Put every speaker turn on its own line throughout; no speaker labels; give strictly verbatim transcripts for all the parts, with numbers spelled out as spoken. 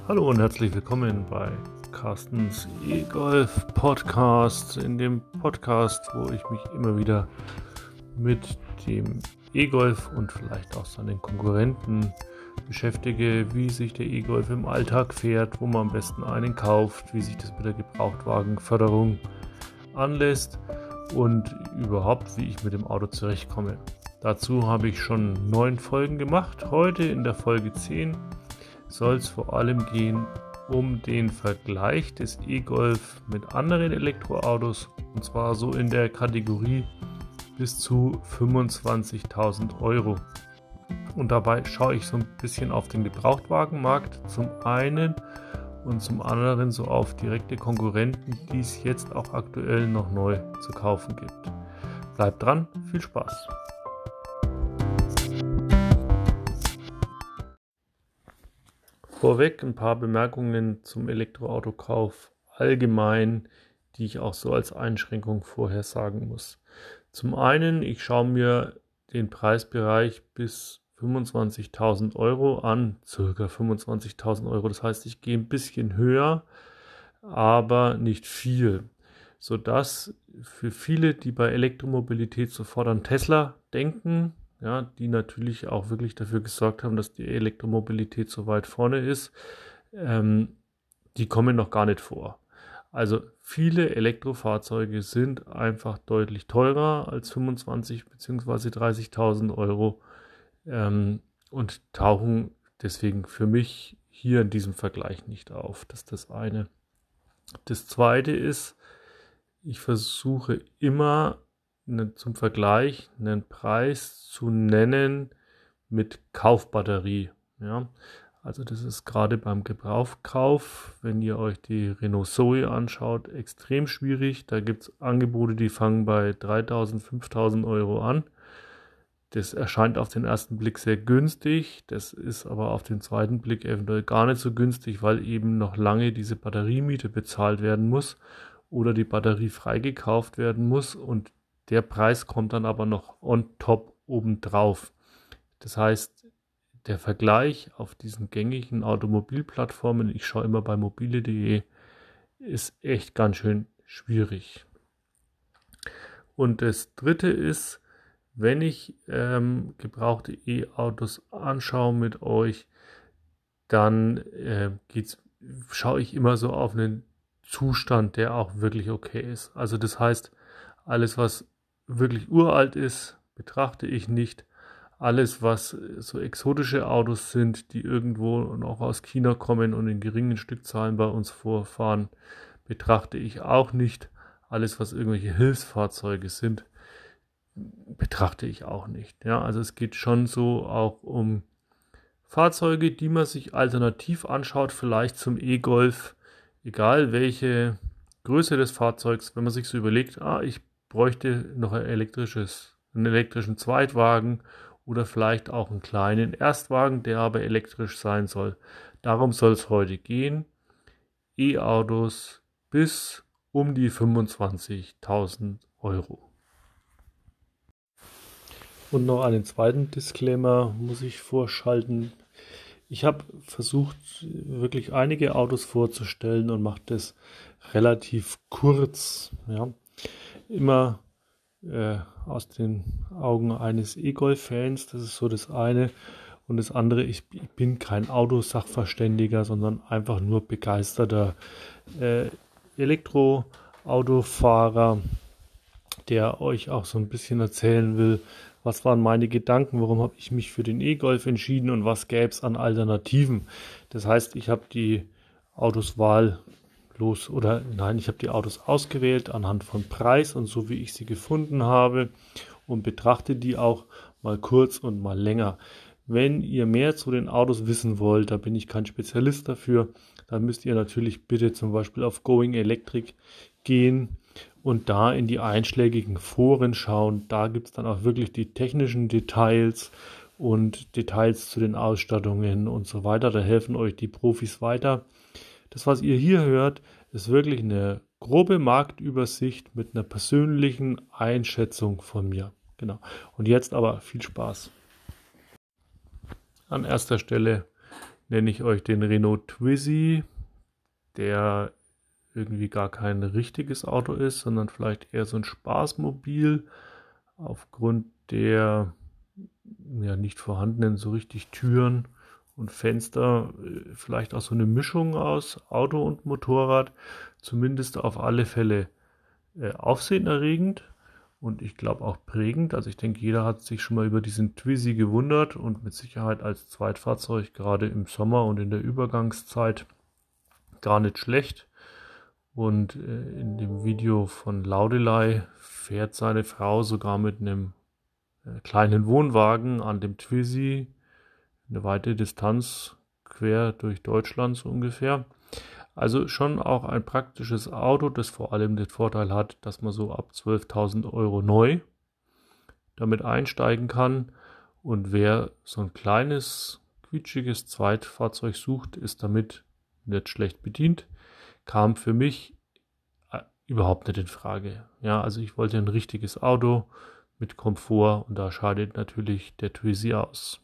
Hallo und herzlich willkommen bei Carstens E-Golf Podcast. In dem Podcast, wo ich mich immer wieder mit dem E-Golf und vielleicht auch seinen Konkurrenten beschäftige, wie sich der E-Golf im Alltag fährt, wo man am besten einen kauft, wie sich das mit der Gebrauchtwagenförderung anlässt und überhaupt, wie ich mit dem Auto zurechtkomme. Dazu habe ich schon neun Folgen gemacht. Heute in der Folge zehn soll es vor allem gehen um den Vergleich des E-Golf mit anderen Elektroautos, und zwar so in der Kategorie bis zu fünfundzwanzigtausend Euro. Und dabei schaue ich so ein bisschen auf den Gebrauchtwagenmarkt zum einen und zum anderen so auf direkte Konkurrenten, die es jetzt auch aktuell noch neu zu kaufen gibt. Bleibt dran, viel Spaß! Vorweg ein paar Bemerkungen zum Elektroautokauf allgemein, die ich auch so als Einschränkung vorher sagen muss. Zum einen, ich schaue mir den Preisbereich bis fünfundzwanzigtausend Euro an, circa fünfundzwanzigtausend Euro. Das heißt, ich gehe ein bisschen höher, aber nicht viel, sodass für viele, die bei Elektromobilität sofort an Tesla denken, ja, die natürlich auch wirklich dafür gesorgt haben, dass die Elektromobilität so weit vorne ist, ähm, die kommen noch gar nicht vor. Also viele Elektrofahrzeuge sind einfach deutlich teurer als fünfundzwanzigtausend bzw. dreißigtausend Euro ähm, und tauchen deswegen für mich hier in diesem Vergleich nicht auf. Das ist das eine. Das zweite ist, ich versuche immer ne, zum Vergleich einen Preis zu nennen mit Kaufbatterie. Ja? Also das ist gerade beim Gebrauchkauf, wenn ihr euch die Renault Zoe anschaut, extrem schwierig. Da gibt es Angebote, die fangen bei dreitausend, fünftausend Euro an. Das erscheint auf den ersten Blick sehr günstig. Das ist aber auf den zweiten Blick eventuell gar nicht so günstig, weil eben noch lange diese Batteriemiete bezahlt werden muss oder die Batterie freigekauft werden muss und der Preis kommt dann aber noch on top obendrauf. Das heißt, der Vergleich auf diesen gängigen Automobilplattformen, ich schaue immer bei mobile punkt de, ist echt ganz schön schwierig. Und das dritte ist, wenn ich ähm, gebrauchte E-Autos anschaue mit euch, dann äh, geht's, schaue ich immer so auf einen Zustand, der auch wirklich okay ist. Also das heißt, alles, was wirklich uralt ist, betrachte ich nicht. Alles, was so exotische Autos sind, die irgendwo noch aus China kommen und in geringen Stückzahlen bei uns vorfahren, betrachte ich auch nicht. Alles, was irgendwelche Hilfsfahrzeuge sind, betrachte ich auch nicht. Ja, also es geht schon so auch um Fahrzeuge, die man sich alternativ anschaut, vielleicht zum E-Golf, egal welche Größe des Fahrzeugs, wenn man sich so überlegt, ah, ich bräuchte noch ein elektrisches, einen elektrischen Zweitwagen oder vielleicht auch einen kleinen Erstwagen, der aber elektrisch sein soll. Darum soll es heute gehen. E-Autos bis um die fünfundzwanzigtausend Euro. Und noch einen zweiten Disclaimer muss ich vorschalten. Ich habe versucht, wirklich einige Autos vorzustellen und mache das relativ kurz. Ja. Immer äh, aus den Augen eines E-Golf-Fans, das ist so das eine. Und das andere, ich, ich bin kein Autosachverständiger, sondern einfach nur begeisterter äh, Elektroautofahrer, der euch auch so ein bisschen erzählen will, was waren meine Gedanken, warum habe ich mich für den E-Golf entschieden und was gäbe es an Alternativen. Das heißt, ich habe die Autos wahllos oder nein, ich habe die Autos ausgewählt anhand von Preis und so wie ich sie gefunden habe und betrachte die auch mal kurz und mal länger. Wenn ihr mehr zu den Autos wissen wollt, da bin ich kein Spezialist dafür, dann müsst ihr natürlich bitte zum Beispiel auf Going Electric gehen und da in die einschlägigen Foren schauen. Da gibt es dann auch wirklich die technischen Details und Details zu den Ausstattungen und so weiter. Da helfen euch die Profis weiter. Das, was ihr hier hört, ist wirklich eine grobe Marktübersicht mit einer persönlichen Einschätzung von mir. Genau. Und jetzt aber viel Spaß. An erster Stelle nenne ich euch den Renault Twizy, der irgendwie gar kein richtiges Auto ist, sondern vielleicht eher so ein Spaßmobil aufgrund der ja nicht vorhandenen so richtig Türen und Fenster, vielleicht auch so eine Mischung aus Auto und Motorrad, zumindest auf alle Fälle äh, aufsehenerregend und ich glaube auch prägend. Also ich denke, jeder hat sich schon mal über diesen Twizy gewundert und mit Sicherheit als Zweitfahrzeug gerade im Sommer und in der Übergangszeit gar nicht schlecht. Und äh, in dem Video von Laudelei fährt seine Frau sogar mit einem äh, kleinen Wohnwagen an dem Twizy eine weite Distanz quer durch Deutschland so ungefähr. Also schon auch ein praktisches Auto, das vor allem den Vorteil hat, dass man so ab zwölftausend Euro neu damit einsteigen kann. Und wer so ein kleines, quietschiges Zweitfahrzeug sucht, ist damit nicht schlecht bedient. Kam für mich äh, überhaupt nicht in Frage. Ja, also ich wollte ein richtiges Auto mit Komfort und da scheidet natürlich der Twizy aus.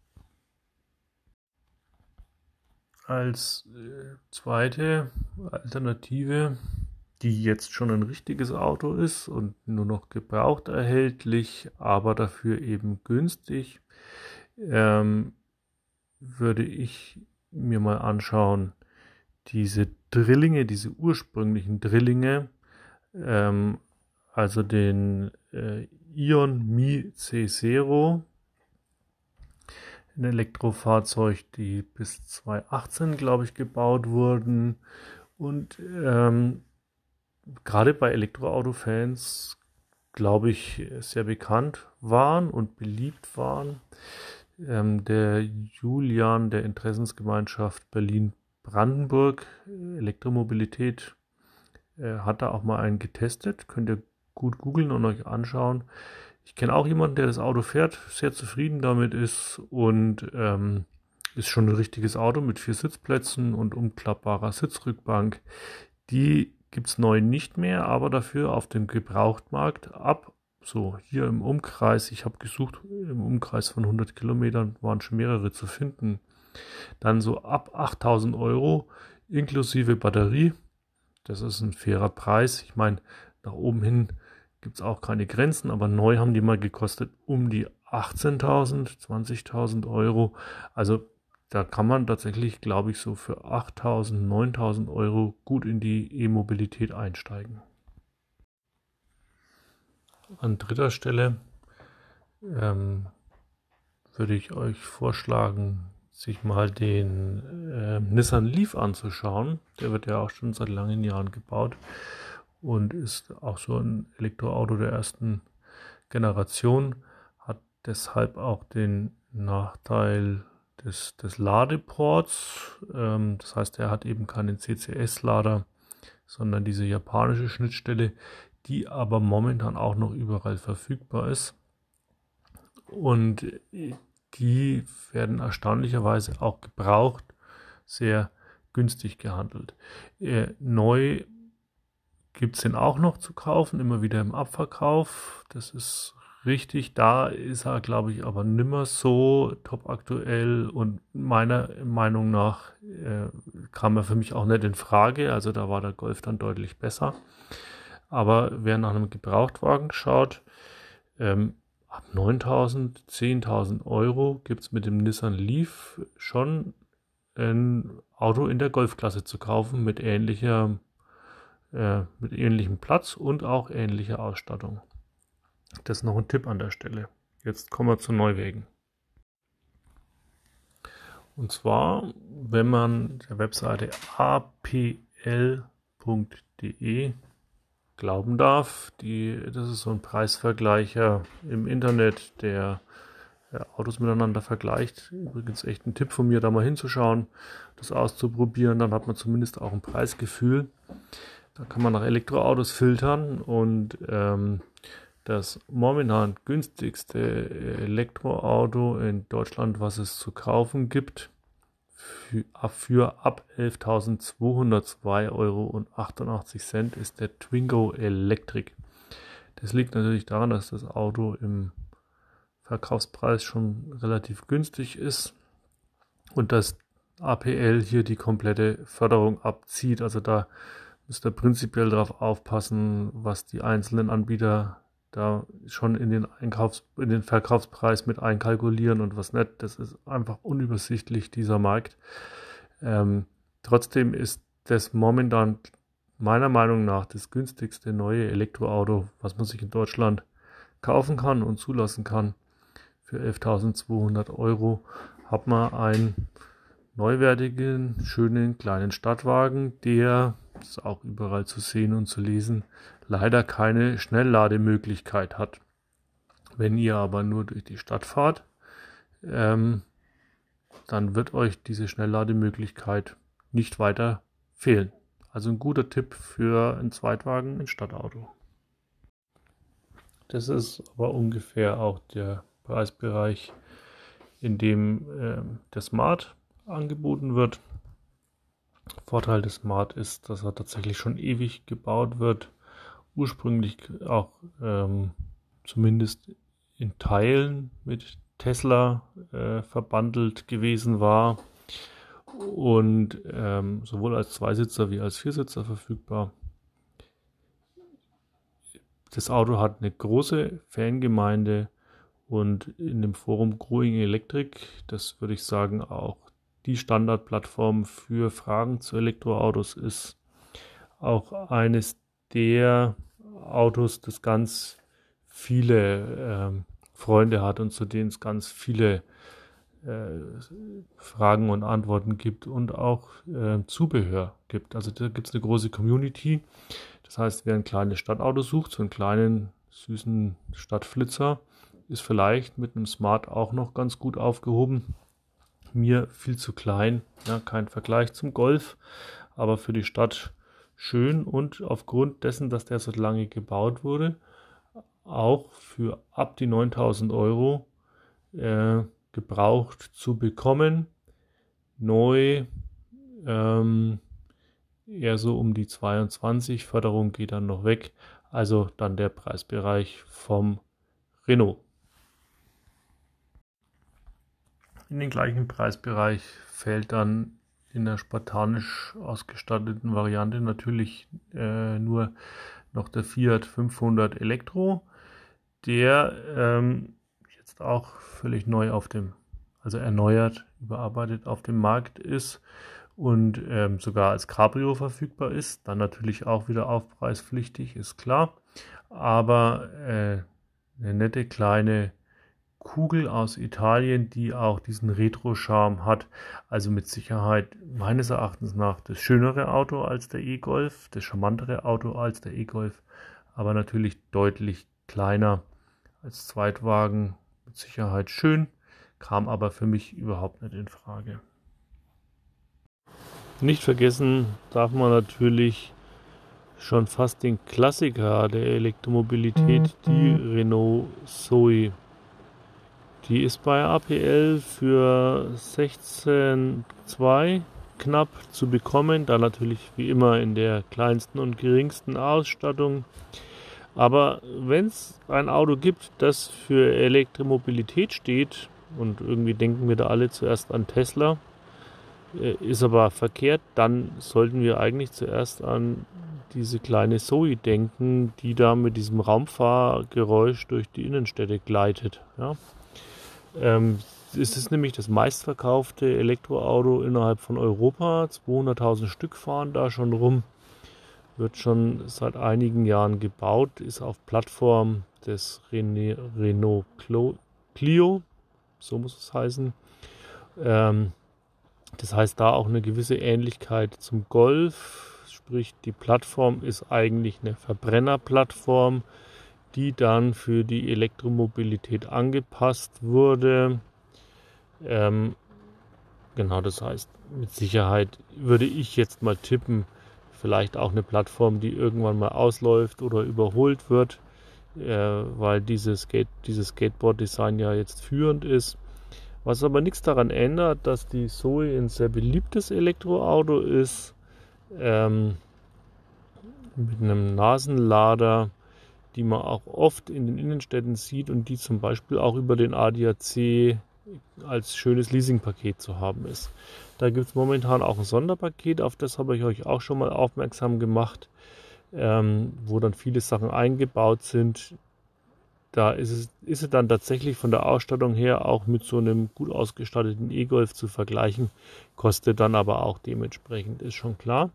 Als äh, zweite Alternative, die jetzt schon ein richtiges Auto ist und nur noch gebraucht erhältlich, aber dafür eben günstig, ähm, würde ich mir mal anschauen, diese Drillinge, diese ursprünglichen Drillinge, ähm, also den äh, Ion Mi C Zero, ein Elektrofahrzeug, die bis zweitausendachtzehn, glaube ich, gebaut wurden und ähm, gerade bei Elektroauto-Fans, glaube ich, sehr bekannt waren und beliebt waren. Ähm, der Julian der Interessensgemeinschaft Berlin-Brandenburg Elektromobilität äh, hat da auch mal einen getestet. Könnt ihr gut googeln und euch anschauen. Ich kenne auch jemanden, der das Auto fährt, sehr zufrieden damit ist und ähm, ist schon ein richtiges Auto mit vier Sitzplätzen und umklappbarer Sitzrückbank. Die gibt es neu nicht mehr, aber dafür auf dem Gebrauchtmarkt ab, so hier im Umkreis, ich habe gesucht, im Umkreis von hundert Kilometern waren schon mehrere zu finden, dann so ab achttausend Euro inklusive Batterie. Das ist ein fairer Preis. Ich meine, nach oben hin gibt es auch keine Grenzen, aber neu haben die mal gekostet um die achtzehntausend, zwanzigtausend Euro. Also da kann man tatsächlich, glaube ich, so für achttausend, neuntausend Euro gut in die E-Mobilität einsteigen. An dritter Stelle ähm, würde ich euch vorschlagen, sich mal den äh, Nissan Leaf anzuschauen. Der wird ja auch schon seit langen Jahren gebaut und ist auch so ein Elektroauto der ersten Generation, hat deshalb auch den Nachteil des, des Ladeports. Ähm, das heißt, er hat eben keinen C C S-Lader, sondern diese japanische Schnittstelle, die aber momentan auch noch überall verfügbar ist. Und die werden erstaunlicherweise auch gebraucht sehr günstig gehandelt. Äh, neu gibt es den auch noch zu kaufen, immer wieder im Abverkauf. Das ist richtig. Da ist er, glaube ich, aber nimmer so top aktuell und meiner Meinung nach äh, kam er für mich auch nicht in Frage. Also da war der Golf dann deutlich besser. Aber wer nach einem Gebrauchtwagen schaut, ähm, ab neuntausend, zehntausend Euro gibt es mit dem Nissan Leaf schon ein Auto in der Golfklasse zu kaufen mit ähnlicher äh, mit ähnlichem Platz und auch ähnlicher Ausstattung. Das ist noch ein Tipp an der Stelle. Jetzt kommen wir zu Neuwegen. Und zwar, wenn man der Webseite a p l punkt de glauben darf, die, das ist so ein Preisvergleicher im Internet, der ja, Autos miteinander vergleicht. Übrigens echt ein Tipp von mir, da mal hinzuschauen, das auszuprobieren, dann hat man zumindest auch ein Preisgefühl. Da kann man nach Elektroautos filtern und ähm, das momentan günstigste Elektroauto in Deutschland, was es zu kaufen gibt, für, für ab elftausendzweihundertzwei Euro achtundachtzig, ist der Twingo Electric. Das liegt natürlich daran, dass das Auto im Verkaufspreis schon relativ günstig ist und dass A P L hier die komplette Förderung abzieht. Also da müsst ihr prinzipiell darauf aufpassen, was die einzelnen Anbieter da schon in den Einkaufs-, in den Verkaufspreis mit einkalkulieren und was nicht. Das ist einfach unübersichtlich, dieser Markt. Ähm, trotzdem ist das momentan meiner Meinung nach das günstigste neue Elektroauto, was man sich in Deutschland kaufen kann und zulassen kann. Für elftausendzweihundert Euro hat man einen neuwertigen, schönen kleinen Stadtwagen, der, das ist auch überall zu sehen und zu lesen, leider keine Schnelllademöglichkeit hat. Wenn ihr aber nur durch die Stadt fahrt, ähm, dann wird euch diese Schnelllademöglichkeit nicht weiter fehlen. Also ein guter Tipp für einen Zweitwagen, ein Stadtauto. Das ist aber ungefähr auch der Preisbereich, in dem äh, der Smart angeboten wird. Vorteil des Smart ist, dass er tatsächlich schon ewig gebaut wird, ursprünglich auch ähm, zumindest in Teilen mit Tesla äh, verbandelt gewesen war und ähm, sowohl als Zweisitzer wie als Viersitzer verfügbar. Das Auto hat eine große Fangemeinde und in dem Forum Growing Electric, das würde ich sagen auch die Standardplattform für Fragen zu Elektroautos ist, auch eines der Autos, das ganz viele äh, Freunde hat und zu denen es ganz viele äh, Fragen und Antworten gibt und auch äh, Zubehör gibt. Also da gibt es eine große Community. Das heißt, wer ein kleines Stadtauto sucht, so einen kleinen, süßen Stadtflitzer, ist vielleicht mit einem Smart auch noch ganz gut aufgehoben. Mir viel zu klein, ja, kein Vergleich zum Golf, aber für die Stadt schön und aufgrund dessen, dass der so lange gebaut wurde, auch für ab die neuntausend Euro äh, gebraucht zu bekommen. Neu ähm, eher so um die zweiundzwanzig, Förderung geht dann noch weg, also dann der Preisbereich vom Renault. In den gleichen Preisbereich fällt dann in der spartanisch ausgestatteten Variante natürlich äh, nur noch der Fiat fünfhundert Elektro, der ähm, jetzt auch völlig neu auf dem, also erneuert, überarbeitet auf dem Markt ist und ähm, sogar als Cabrio verfügbar ist. Dann natürlich auch wieder aufpreispflichtig, ist klar, aber äh, eine nette kleine Kugel aus Italien, die auch diesen Retro-Charme hat. Also mit Sicherheit meines Erachtens nach das schönere Auto als der E-Golf, das charmantere Auto als der E-Golf, aber natürlich deutlich kleiner als Zweitwagen. Mit Sicherheit schön, kam aber für mich überhaupt nicht in Frage. Nicht vergessen darf man natürlich schon fast den Klassiker der Elektromobilität, die Renault Zoe. Die ist bei A P L für sechzehn Komma zwei knapp zu bekommen, da natürlich wie immer in der kleinsten und geringsten Ausstattung. Aber wenn es ein Auto gibt, das für Elektromobilität steht, und irgendwie denken wir da alle zuerst an Tesla, ist aber verkehrt, dann sollten wir eigentlich zuerst an diese kleine Zoe denken, die da mit diesem Raumfahrgeräusch durch die Innenstädte gleitet. Ja. Ähm, es ist nämlich das meistverkaufte Elektroauto innerhalb von Europa. zweihunderttausend Stück fahren da schon rum. Wird schon seit einigen Jahren gebaut, ist auf Plattform des René, Renault Clio, so muss es heißen. Ähm, das heißt, da auch eine gewisse Ähnlichkeit zum Golf. Sprich, die Plattform ist eigentlich eine Verbrennerplattform, die dann für die Elektromobilität angepasst wurde. Ähm, genau, das heißt, mit Sicherheit würde ich jetzt mal tippen, vielleicht auch eine Plattform, die irgendwann mal ausläuft oder überholt wird, äh, weil dieses, Skate, dieses Skateboard-Design ja jetzt führend ist. Was aber nichts daran ändert, dass die Zoe ein sehr beliebtes Elektroauto ist, ähm, mit einem Nasenlader, die man auch oft in den Innenstädten sieht und die zum Beispiel auch über den A D A C als schönes Leasingpaket zu haben ist. Da gibt es momentan auch ein Sonderpaket, auf das habe ich euch auch schon mal aufmerksam gemacht, ähm, wo dann viele Sachen eingebaut sind. Da ist es, ist es dann tatsächlich von der Ausstattung her auch mit so einem gut ausgestatteten E-Golf zu vergleichen, kostet dann aber auch dementsprechend, ist schon klar.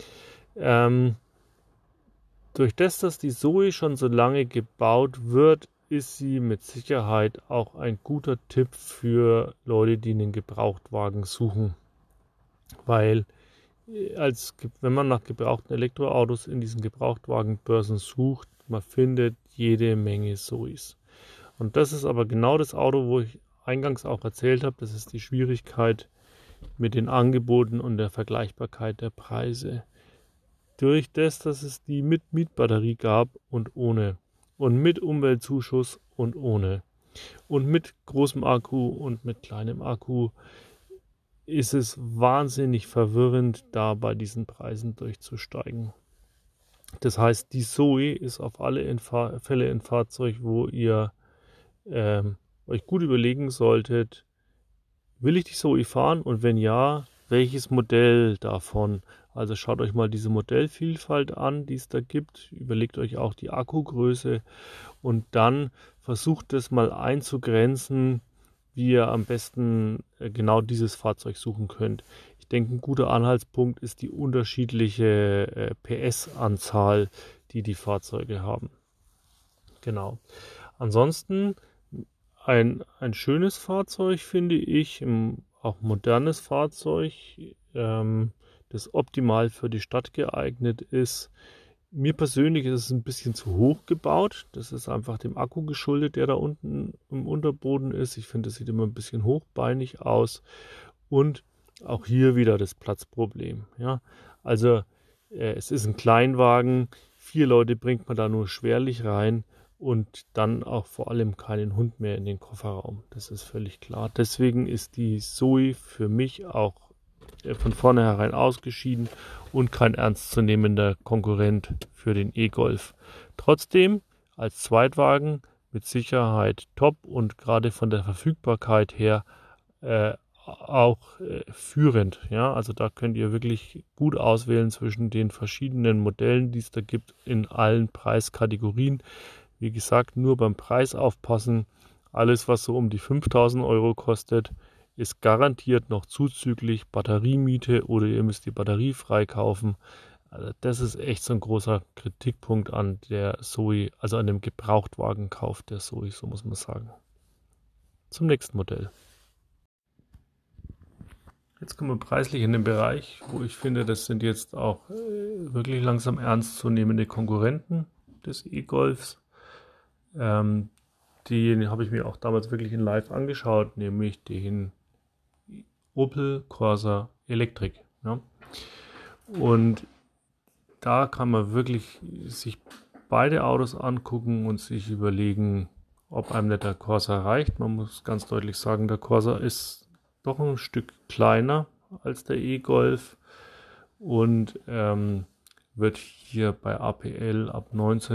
Ähm, durch das, dass die Zoe schon so lange gebaut wird, ist sie mit Sicherheit auch ein guter Tipp für Leute, die einen Gebrauchtwagen suchen. Weil als, wenn man nach gebrauchten Elektroautos in diesen Gebrauchtwagenbörsen sucht, man findet jede Menge Zoes. Und das ist aber genau das Auto, wo ich eingangs auch erzählt habe, das ist die Schwierigkeit mit den Angeboten und der Vergleichbarkeit der Preise. Durch das, dass es die mit Mietbatterie gab und ohne. Und mit Umweltzuschuss und ohne. Und mit großem Akku und mit kleinem Akku ist es wahnsinnig verwirrend, da bei diesen Preisen durchzusteigen. Das heißt, die Zoe ist auf alle Fälle ein Fahrzeug, wo ihr ähm, euch gut überlegen solltet, will ich die Zoe fahren und wenn ja, welches Modell davon? Also schaut euch mal diese Modellvielfalt an, die es da gibt. Überlegt euch auch die Akkugröße und dann versucht es mal einzugrenzen, wie ihr am besten genau dieses Fahrzeug suchen könnt. Ich denke, ein guter Anhaltspunkt ist die unterschiedliche äh, P S-Anzahl, die die Fahrzeuge haben. Genau. Ansonsten ein, ein schönes Fahrzeug, finde ich, ein, auch modernes Fahrzeug, ähm, das optimal für die Stadt geeignet ist. Mir persönlich ist es ein bisschen zu hoch gebaut. Das ist einfach dem Akku geschuldet, der da unten im Unterboden ist. Ich finde, es sieht immer ein bisschen hochbeinig aus. Und auch hier wieder das Platzproblem. Ja, also äh, es ist ein Kleinwagen. Vier Leute bringt man da nur schwerlich rein. Und dann auch vor allem keinen Hund mehr in den Kofferraum. Das ist völlig klar. Deswegen ist die Zoe für mich auch von vornherein ausgeschieden und kein ernstzunehmender Konkurrent für den E-Golf. Trotzdem als Zweitwagen mit Sicherheit top und gerade von der Verfügbarkeit her äh, auch äh, führend. Ja, also da könnt ihr wirklich gut auswählen zwischen den verschiedenen Modellen, die es da gibt in allen Preiskategorien. Wie gesagt, nur beim Preis aufpassen. Alles, was so um die fünftausend Euro kostet, ist garantiert noch zuzüglich Batteriemiete oder ihr müsst die Batterie freikaufen. Also das ist echt so ein großer Kritikpunkt an der Zoe, also an dem Gebrauchtwagenkauf der Zoe, so muss man sagen. Zum nächsten Modell. Jetzt kommen wir preislich in den Bereich, wo ich finde, das sind jetzt auch äh, wirklich langsam ernstzunehmende Konkurrenten des E-Golfs. Ähm, den habe ich mir auch damals wirklich in Live angeschaut, nämlich den Opel Corsa Electric. Ja. Und da kann man wirklich sich beide Autos angucken und sich überlegen, ob einem nicht der Corsa reicht. Man muss ganz deutlich sagen, der Corsa ist doch ein Stück kleiner als der E-Golf und ähm, wird hier bei A P L ab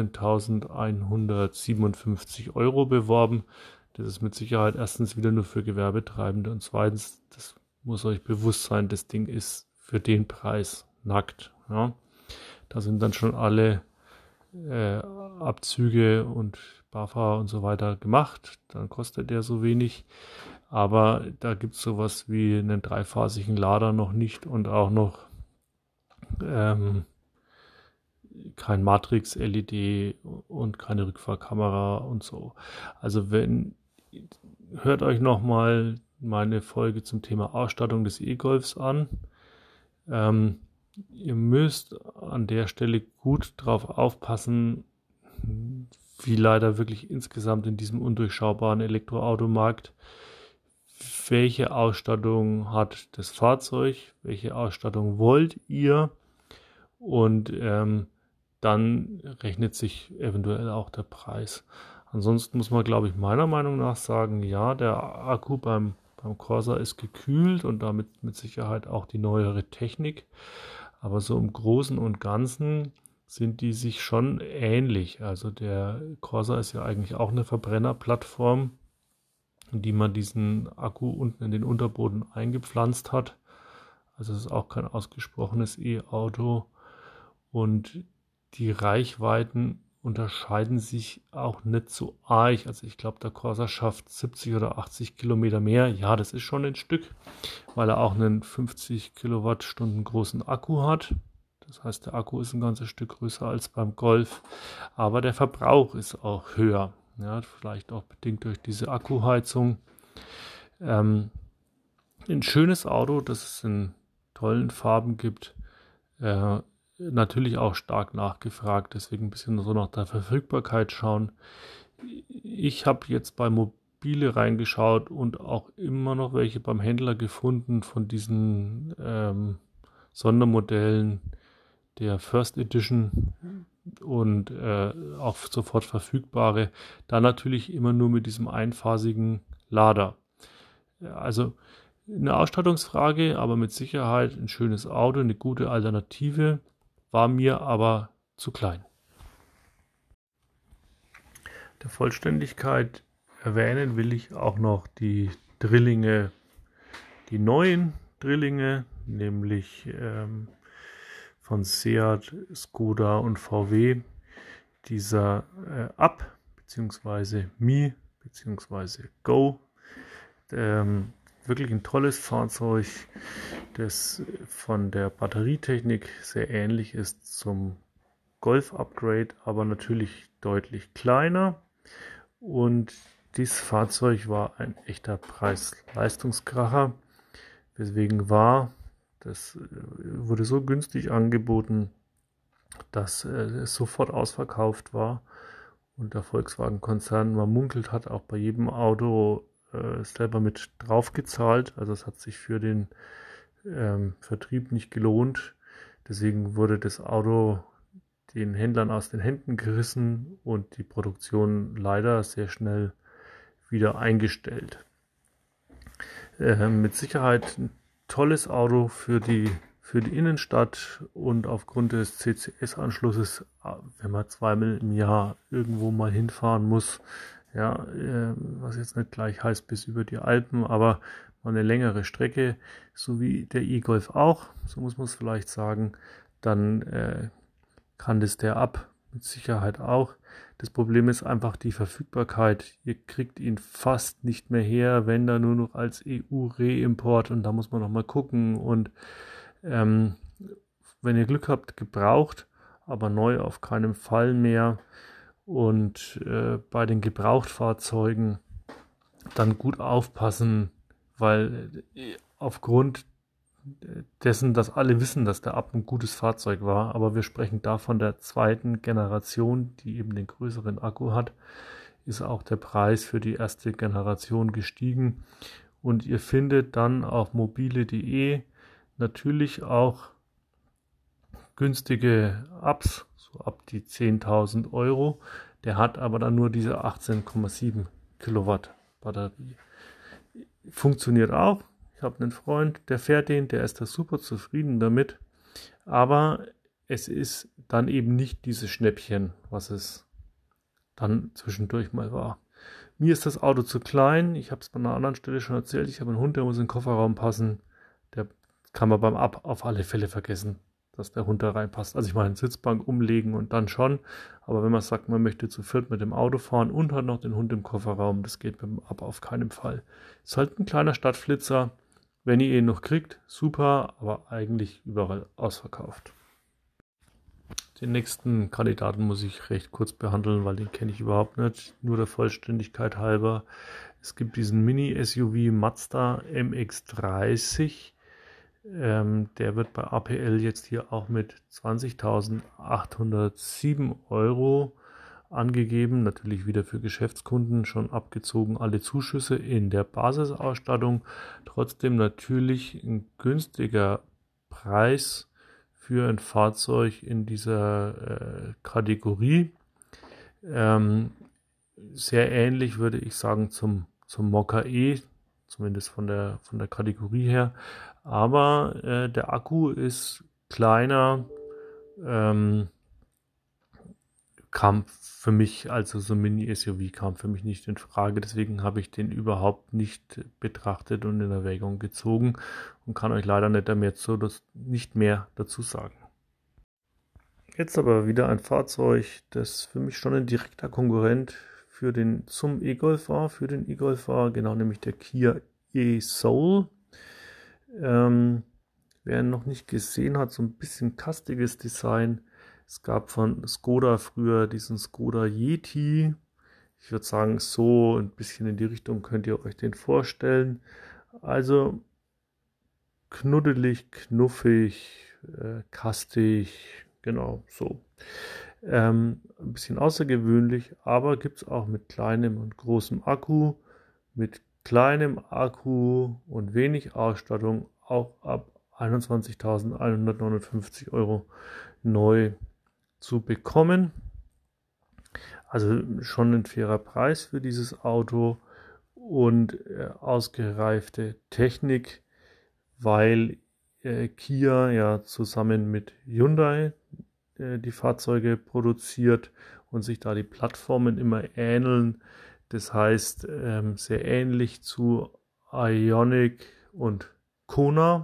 neunzehntausendeinhundertsiebenundfünfzig Euro beworben. Das ist mit Sicherheit erstens wieder nur für Gewerbetreibende und zweitens, das muss euch bewusst sein, das Ding ist für den Preis nackt. Ja. Da sind dann schon alle äh, Abzüge und BAFA und so weiter gemacht. Dann kostet der so wenig. Aber da gibt es sowas wie einen dreiphasigen Lader noch nicht und auch noch ähm, kein Matrix-L E D und keine Rückfahrkamera und so. Also wenn, hört euch nochmal meine Folge zum Thema Ausstattung des E-Golfs an. Ähm, ihr müsst an der Stelle gut drauf aufpassen, wie leider wirklich insgesamt in diesem undurchschaubaren Elektroautomarkt, welche Ausstattung hat das Fahrzeug, welche Ausstattung wollt ihr und ähm, dann rechnet sich eventuell auch der Preis. Ansonsten muss man, glaube ich, meiner Meinung nach sagen, ja, der Akku beim, beim Corsa ist gekühlt und damit mit Sicherheit auch die neuere Technik. Aber so im Großen und Ganzen sind die sich schon ähnlich. Also der Corsa ist ja eigentlich auch eine Verbrennerplattform in die man diesen Akku unten in den Unterboden eingepflanzt hat. Also es ist auch kein ausgesprochenes E-Auto. Und die Reichweiten unterscheiden sich auch nicht so arg. Also ich glaube, der Corsa schafft siebzig oder achtzig Kilometer mehr. Ja, das ist schon ein Stück, weil er auch einen fünfzig Kilowattstunden großen Akku hat. Das heißt, der Akku ist ein ganzes Stück größer als beim Golf. Aber der Verbrauch ist auch höher. Ja, vielleicht auch bedingt durch diese Akkuheizung. Ähm, ein schönes Auto, das es in tollen Farben gibt. Äh, natürlich auch stark nachgefragt, deswegen ein bisschen so nach der Verfügbarkeit schauen. Ich habe jetzt bei Mobile reingeschaut und auch immer noch welche beim Händler gefunden von diesen ähm, Sondermodellen der First Edition und äh, auch sofort verfügbare. Da natürlich immer nur mit diesem einphasigen Lader. Also eine Ausstattungsfrage, aber mit Sicherheit ein schönes Auto, eine gute Alternative, war mir aber zu klein. Der Vollständigkeit erwähnen will ich auch noch die Drillinge, die neuen Drillinge, nämlich ähm, von Seat, Skoda und V W, dieser äh, Up bzw. Mi bzw. Go. Ähm, wirklich ein tolles Fahrzeug, das von der Batterietechnik sehr ähnlich ist zum Golf Upgrade, aber natürlich deutlich kleiner. Und dieses Fahrzeug war ein echter Preis-Leistungskracher, weswegen war, das wurde so günstig angeboten, dass es sofort ausverkauft war und der Volkswagen-Konzern, man munkelt, hat auch bei jedem Auto äh, selber mit drauf gezahlt. Also es hat sich für den ähm, Vertrieb nicht gelohnt. Deswegen wurde das Auto den Händlern aus den Händen gerissen und die Produktion leider sehr schnell wieder eingestellt. Äh, mit Sicherheit ein tolles Auto für die, für die Innenstadt und aufgrund des C C S-Anschlusses, wenn man zweimal im Jahr irgendwo mal hinfahren muss, ja, äh, was jetzt nicht gleich heißt bis über die Alpen, aber mal eine längere Strecke, so wie der E-Golf auch, so muss man es vielleicht sagen, dann äh, kann das der ab, mit Sicherheit auch. Das Problem ist einfach die Verfügbarkeit. Ihr kriegt ihn fast nicht mehr her, wenn da nur noch als E U-Reimport, und da muss man noch mal gucken. Und ähm, wenn ihr Glück habt, gebraucht, aber neu auf keinen Fall mehr. Und äh, bei den Gebrauchtfahrzeugen dann gut aufpassen, weil äh, aufgrund dessen, dass alle wissen, dass der Up ein gutes Fahrzeug war, aber wir sprechen da von der zweiten Generation, die eben den größeren Akku hat, ist auch der Preis für die erste Generation gestiegen und ihr findet dann auf mobile punkt de natürlich auch günstige Ups, so ab die zehntausend Euro. Der hat aber dann nur diese achtzehn Komma sieben Kilowatt Batterie. Funktioniert auch. Ich habe einen Freund, der fährt den, der ist da super zufrieden damit. Aber es ist dann eben nicht dieses Schnäppchen, was es dann zwischendurch mal war. Mir ist das Auto zu klein. Ich habe es bei einer anderen Stelle schon erzählt. Ich habe einen Hund, der muss in den Kofferraum passen. Der kann man beim Ab auf alle Fälle vergessen, dass der Hund da reinpasst. Also ich meine, Sitzbank umlegen und dann schon. Aber wenn man sagt, man möchte zu viert mit dem Auto fahren und hat noch den Hund im Kofferraum, das geht mit dem Ab auf keinen Fall. Ist halt ein kleiner Stadtflitzer. Wenn ihr ihn noch kriegt, super, aber eigentlich überall ausverkauft. Den nächsten Kandidaten muss ich recht kurz behandeln, weil den kenne ich überhaupt nicht. Nur der Vollständigkeit halber. Es gibt diesen Mini-S U V Mazda M X dreißig. Ähm, der wird bei A P L jetzt hier auch mit zwanzigtausendachthundertsieben Euro angegeben. Natürlich wieder für Geschäftskunden schon abgezogen alle Zuschüsse in der Basisausstattung. Trotzdem natürlich ein günstiger Preis für ein Fahrzeug in dieser äh, Kategorie. Ähm, sehr ähnlich würde ich sagen zum, zum Mokka E, zumindest von der, von der Kategorie her. Aber äh, der Akku ist kleiner, ähm, kam für mich, also so ein Mini-S U V kam für mich nicht in Frage. Deswegen habe ich den überhaupt nicht betrachtet und in Erwägung gezogen und kann euch leider nicht mehr, so das, nicht mehr dazu sagen. Jetzt aber wieder ein Fahrzeug, das für mich schon ein direkter Konkurrent für den, zum E-Golf war, für den E-Golf war, genau, nämlich der Kia e-Soul. Ähm, wer ihn noch nicht gesehen hat, so ein bisschen kastiges Design. Es gab von Skoda früher diesen Skoda Yeti. Ich würde sagen, so ein bisschen in die Richtung könnt ihr euch den vorstellen. Also knuddelig, knuffig, äh, kastig, genau so. Ähm, ein bisschen außergewöhnlich, aber gibt es auch mit kleinem und großem Akku, mit kleinem Akku und wenig Ausstattung auch ab einundzwanzigtausendeinhundertneunundfünfzig Euro neu zu bekommen. Also schon ein fairer Preis für dieses Auto und äh, ausgereifte Technik, weil äh, Kia ja zusammen mit Hyundai äh, die Fahrzeuge produziert und sich da die Plattformen immer ähneln. Das heißt, ähm, sehr ähnlich zu Ioniq und Kona.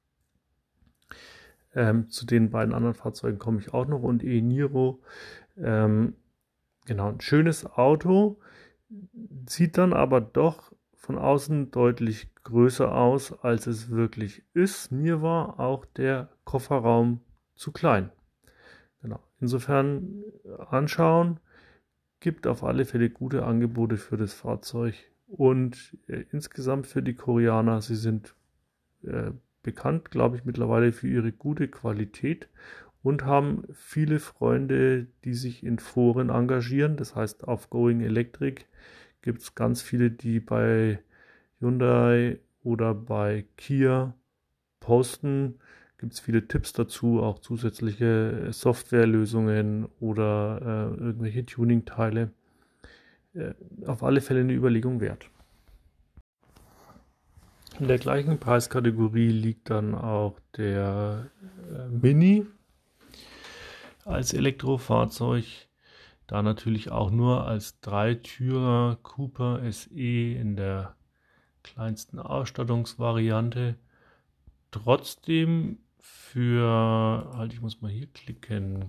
Ähm, zu den beiden anderen Fahrzeugen komme ich auch noch und e-Niro. Ähm, genau, ein schönes Auto, sieht dann aber doch von außen deutlich größer aus, als es wirklich ist. Mir war auch der Kofferraum zu klein. Genau. Insofern anschauen, gibt auf alle Fälle gute Angebote für das Fahrzeug und äh, insgesamt für die Koreaner. Sie sind äh, bekannt, glaube ich, mittlerweile für ihre gute Qualität und haben viele Freunde, die sich in Foren engagieren. Das heißt, auf Going Electric gibt es ganz viele, die bei Hyundai oder bei Kia posten. Gibt es viele Tipps dazu, auch zusätzliche Softwarelösungen oder äh, irgendwelche Tuning-Teile. Äh, auf alle Fälle eine Überlegung wert. In der gleichen Preiskategorie liegt dann auch der äh, Mini als Elektrofahrzeug. Da natürlich auch nur als Dreitürer Cooper S E in der kleinsten Ausstattungsvariante. Trotzdem für, halt, ich muss mal hier klicken,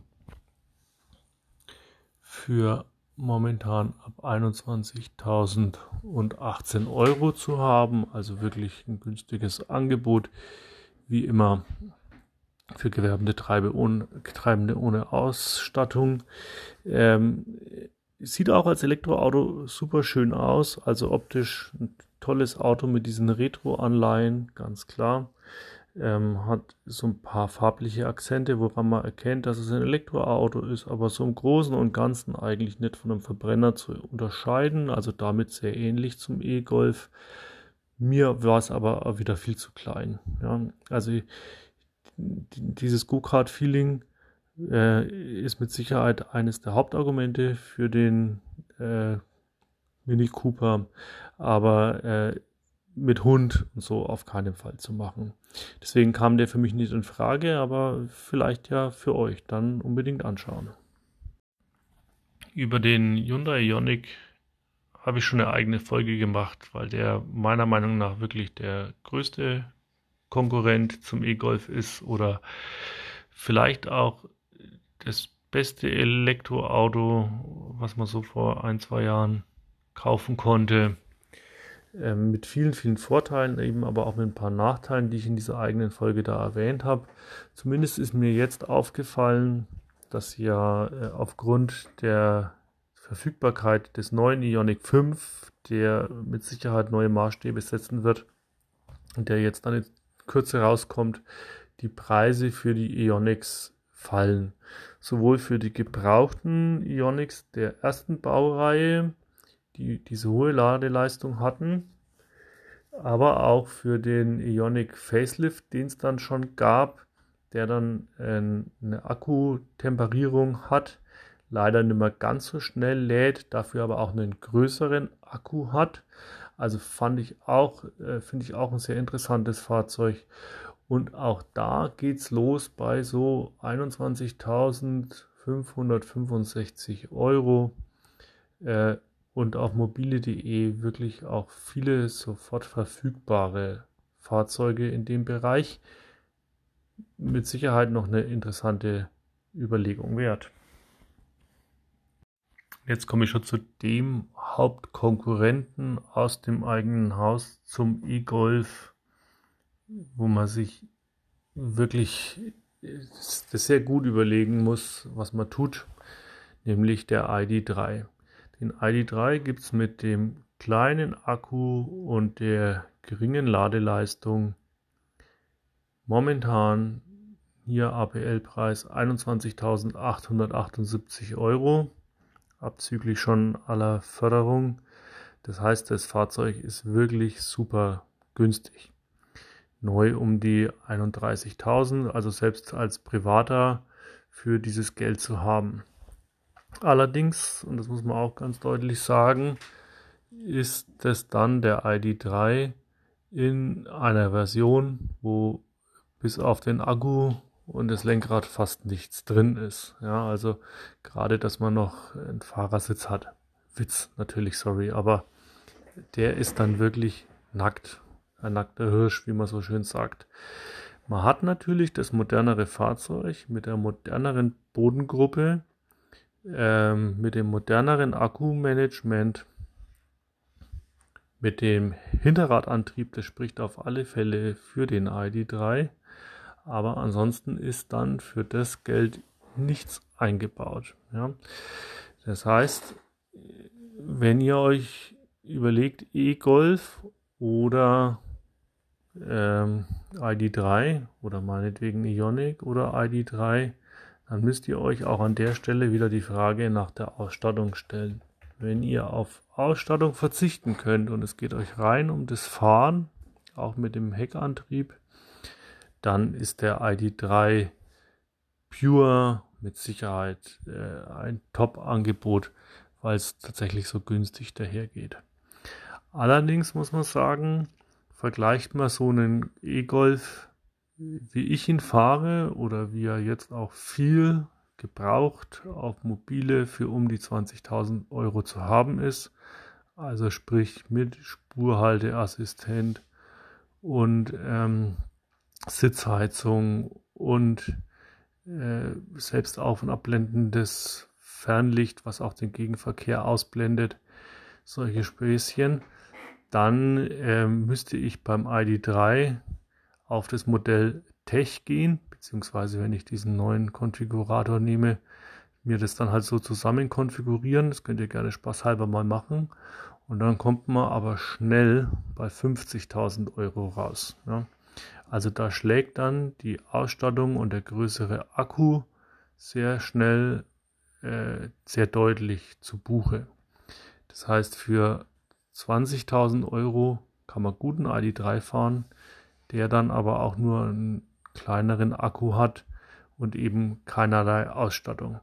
für momentan ab einundzwanzigtausendachtzehn Euro zu haben. Also wirklich ein günstiges Angebot, wie immer für gewerbende Treibe ohne, Treibende ohne Ausstattung. Ähm, sieht auch als Elektroauto super schön aus, also optisch ein tolles Auto mit diesen Retro-Anleihen, ganz klar. Ähm, hat so ein paar farbliche Akzente, woran man erkennt, dass es ein Elektroauto ist, aber so im Großen und Ganzen eigentlich nicht von einem Verbrenner zu unterscheiden, also damit sehr ähnlich zum E-Golf. Mir war es aber wieder viel zu klein. Ja. Also dieses Go-Kart-Feeling äh, ist mit Sicherheit eines der Hauptargumente für den äh, Mini Cooper, aber äh, mit Hund und so auf keinen Fall zu machen. Deswegen kam der für mich nicht in Frage, aber vielleicht ja für euch, dann unbedingt anschauen. Über den Hyundai Ioniq habe ich schon eine eigene Folge gemacht, weil der meiner Meinung nach wirklich der größte Konkurrent zum E-Golf ist oder vielleicht auch das beste Elektroauto, was man so vor ein, zwei Jahren kaufen konnte. Ähm, mit vielen, vielen Vorteilen, eben aber auch mit ein paar Nachteilen, die ich in dieser eigenen Folge da erwähnt habe. Zumindest ist mir jetzt aufgefallen, dass ja äh, aufgrund der Verfügbarkeit des neuen Ioniq fünf, der mit Sicherheit neue Maßstäbe setzen wird und der jetzt dann in Kürze rauskommt, die Preise für die Ioniqs fallen. Sowohl für die gebrauchten Ioniqs der ersten Baureihe, die diese hohe Ladeleistung hatten, aber auch für den Ioniq Facelift, den es dann schon gab, der dann äh, eine Akkutemperierung hat, leider nicht mehr ganz so schnell lädt, dafür aber auch einen größeren Akku hat. Also fand ich auch, äh, finde ich auch ein sehr interessantes Fahrzeug. Und auch da geht es los bei so einundzwanzigtausend fünfhundertfünfundsechzig Euro. Äh, und auf mobile punkt de wirklich auch viele sofort verfügbare Fahrzeuge in dem Bereich. Mit Sicherheit noch eine interessante Überlegung wert. Jetzt komme ich schon zu dem Hauptkonkurrenten aus dem eigenen Haus zum E-Golf, wo man sich wirklich das sehr gut überlegen muss, was man tut, nämlich der I D drei. Den I D drei gibt es mit dem kleinen Akku und der geringen Ladeleistung momentan hier A P L-Preis einundzwanzigtausendachthundertachtundsiebzig Euro, abzüglich schon aller Förderung. Das heißt, das Fahrzeug ist wirklich super günstig. Neu um die einunddreißigtausend, also selbst als Privater für dieses Geld zu haben. Allerdings, und das muss man auch ganz deutlich sagen, ist das dann der I D drei in einer Version, wo bis auf den Akku und das Lenkrad fast nichts drin ist. Ja, also gerade, dass man noch einen Fahrersitz hat. Witz natürlich, sorry, aber der ist dann wirklich nackt. Ein nackter Hirsch, wie man so schön sagt. Man hat natürlich das modernere Fahrzeug mit der moderneren Bodengruppe, ähm, mit dem moderneren Akkumanagement, mit dem Hinterradantrieb, das spricht auf alle Fälle für den I D drei. Aber ansonsten ist dann für das Geld nichts eingebaut. Ja. Das heißt, wenn ihr euch überlegt, E-Golf oder ähm, I D drei oder meinetwegen Ioniq oder I D drei, dann müsst ihr euch auch an der Stelle wieder die Frage nach der Ausstattung stellen. Wenn ihr auf Ausstattung verzichten könnt und es geht euch rein um das Fahren, auch mit dem Heckantrieb, dann ist der I D drei Pure mit Sicherheit äh, ein Top-Angebot, weil es tatsächlich so günstig dahergeht. Allerdings muss man sagen, vergleicht man so einen E-Golf, wie ich ihn fahre oder wie er jetzt auch viel gebraucht auf mobile für um die zwanzigtausend Euro zu haben ist, also sprich mit Spurhalteassistent und ähm, Sitzheizung und äh, selbst auf- und abblendendes Fernlicht, was auch den Gegenverkehr ausblendet, solche Späßchen, dann äh, müsste ich beim I D drei auf das Modell Tech gehen, beziehungsweise wenn ich diesen neuen Konfigurator nehme, mir das dann halt so zusammen konfigurieren. Das könnt ihr gerne spaßhalber mal machen. Und dann kommt man aber schnell bei fünfzigtausend Euro raus. Ja. Also da schlägt dann die Ausstattung und der größere Akku sehr schnell, äh, sehr deutlich zu Buche. Das heißt, für zwanzigtausend Euro kann man guten I D drei fahren, der dann aber auch nur einen kleineren Akku hat und eben keinerlei Ausstattung.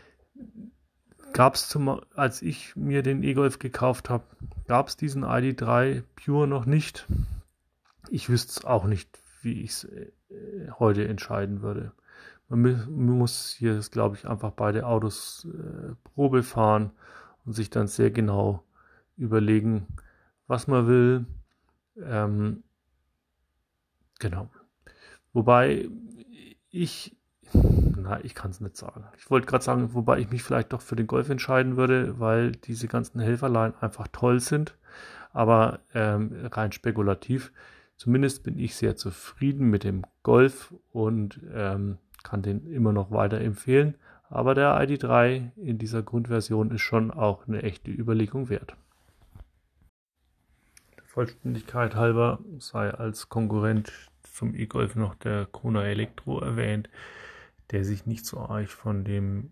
Gab es, als ich mir den E-Golf gekauft habe, gab es diesen I D drei Pure noch nicht. Ich wüsste es auch nicht, wie ich es äh, heute entscheiden würde. Man, man muss hier, glaube ich, einfach beide Autos äh, Probe fahren und sich dann sehr genau überlegen, was man will. Ähm, genau. Wobei ich, na, ich kann es nicht sagen. Ich wollte gerade sagen, wobei ich mich vielleicht doch für den Golf entscheiden würde, weil diese ganzen Helferlein einfach toll sind, aber ähm, rein spekulativ. Zumindest bin ich sehr zufrieden mit dem Golf und ähm, kann den immer noch weiterempfehlen. Aber der I D drei in dieser Grundversion ist schon auch eine echte Überlegung wert. Der Vollständigkeit halber sei als Konkurrent zum E-Golf noch der Kona Elektro erwähnt, der sich nicht so arg von dem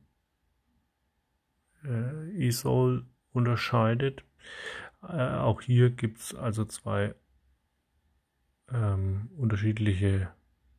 äh, E-Soul unterscheidet. Äh, auch hier gibt es also zwei ähm, unterschiedliche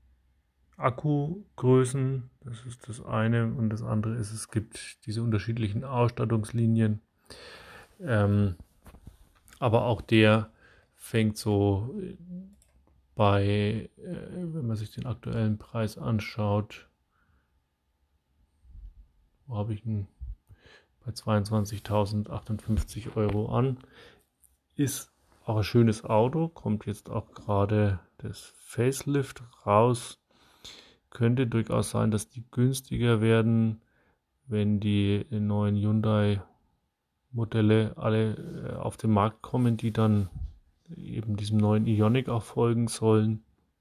Akkugrößen, das ist das eine, und das andere ist, es gibt diese unterschiedlichen Ausstattungslinien, ähm, aber auch der fängt so bei, äh, wenn man sich den aktuellen Preis anschaut, wo habe ich ihn? Bei zweiundzwanzigtausendachtundfünfzig Euro an. Ist auch ein schönes Auto, kommt jetzt auch gerade das Facelift raus. Könnte durchaus sein, dass die günstiger werden, wenn die neuen Hyundai-Modelle alle auf den Markt kommen, die dann eben diesem neuen Ioniq auch folgen sollen.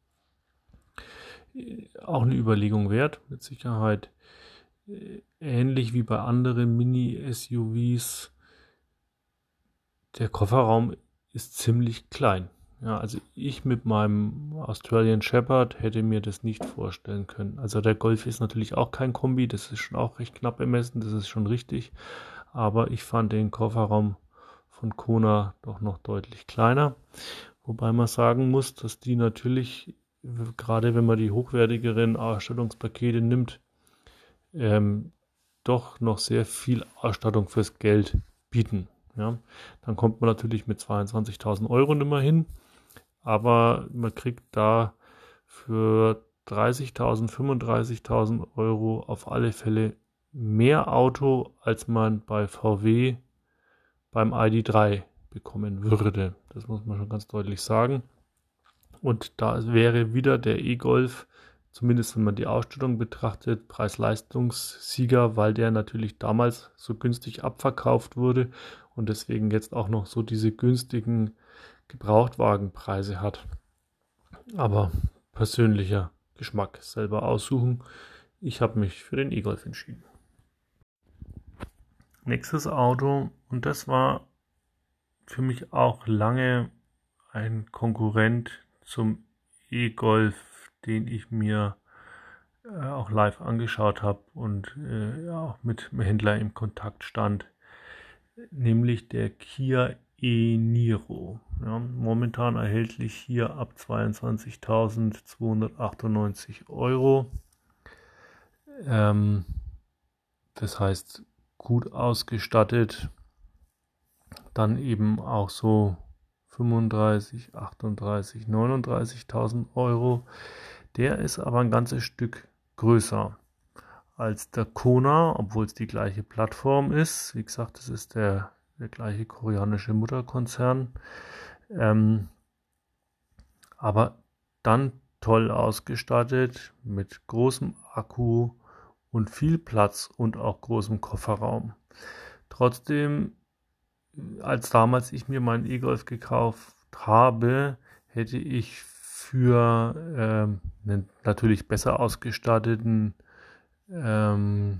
Auch eine Überlegung wert, mit Sicherheit. Ähnlich wie bei anderen Mini-S U Vs. Der Kofferraum ist ziemlich klein. Ja, also ich mit meinem Australian Shepherd hätte mir das nicht vorstellen können. Also der Golf ist natürlich auch kein Kombi, das ist schon auch recht knapp bemessen, das ist schon richtig. Aber ich fand den Kofferraum von Kona doch noch deutlich kleiner. Wobei man sagen muss, dass die natürlich, gerade wenn man die hochwertigeren Ausstattungspakete nimmt, ähm, doch noch sehr viel Ausstattung fürs Geld bieten. Ja, dann kommt man natürlich mit zweiundzwanzigtausend Euro nicht mehr hin, aber man kriegt da für dreißigtausend, fünfunddreißigtausend Euro auf alle Fälle mehr Auto, als man bei V W beim I D drei bekommen würde. Das muss man schon ganz deutlich sagen. Und da wäre wieder der E-Golf, zumindest wenn man die Ausstattung betrachtet, Preis-Leistungssieger, weil der natürlich damals so günstig abverkauft wurde und deswegen jetzt auch noch so diese günstigen Gebrauchtwagenpreise hat. Aber persönlicher Geschmack, selber aussuchen. Ich habe mich für den E-Golf entschieden. Nächstes Auto, und das war für mich auch lange ein Konkurrent zum E-Golf, den ich mir äh, auch live angeschaut habe und äh, auch mit dem Händler im Kontakt stand, nämlich der Kia e-Niro. Ja, momentan erhältlich hier ab zweiundzwanzigtausendzweihundertachtundneunzig Euro. Ähm, das heißt, gut ausgestattet, dann eben auch so fünfunddreißig, achtunddreißig, neununddreißigtausend Euro. Der ist aber ein ganzes Stück größer als der Kona, obwohl es die gleiche Plattform ist. Wie gesagt, das ist der, der gleiche koreanische Mutterkonzern. Ähm, aber dann toll ausgestattet mit großem Akku und viel Platz und auch großem Kofferraum. Trotzdem, als damals ich mir meinen E-Golf gekauft habe, hätte ich für ähm, einen natürlich besser ausgestatteten ähm,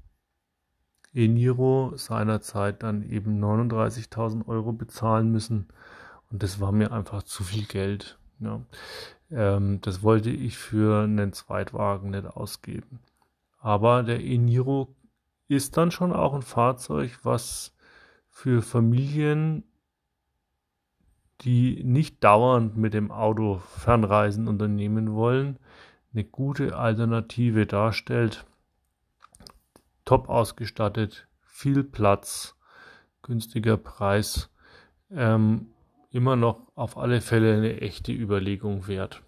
e-Niro seinerzeit dann eben neununddreißigtausend Euro bezahlen müssen und das war mir einfach zu viel Geld. Ja. Ähm, das wollte ich für einen Zweitwagen nicht ausgeben. Aber der e-Niro ist dann schon auch ein Fahrzeug, was für Familien, die nicht dauernd mit dem Auto Fernreisen unternehmen wollen, eine gute Alternative darstellt. Top ausgestattet, viel Platz, günstiger Preis, ähm, immer noch auf alle Fälle eine echte Überlegung wert.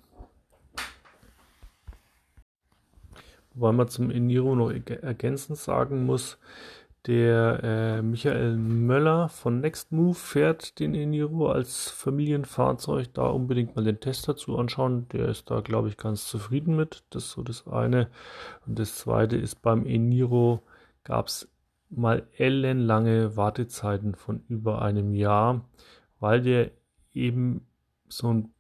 Wobei man zum e-Niro noch ergänzend sagen muss, der äh, Michael Möller von Nextmove fährt den e-Niro als Familienfahrzeug. Da unbedingt mal den Test dazu anschauen. Der ist da, glaube ich, ganz zufrieden mit. Das ist so das eine. Und das zweite ist, beim e-Niro gab es mal ellenlange Wartezeiten von über einem Jahr, weil der eben so ein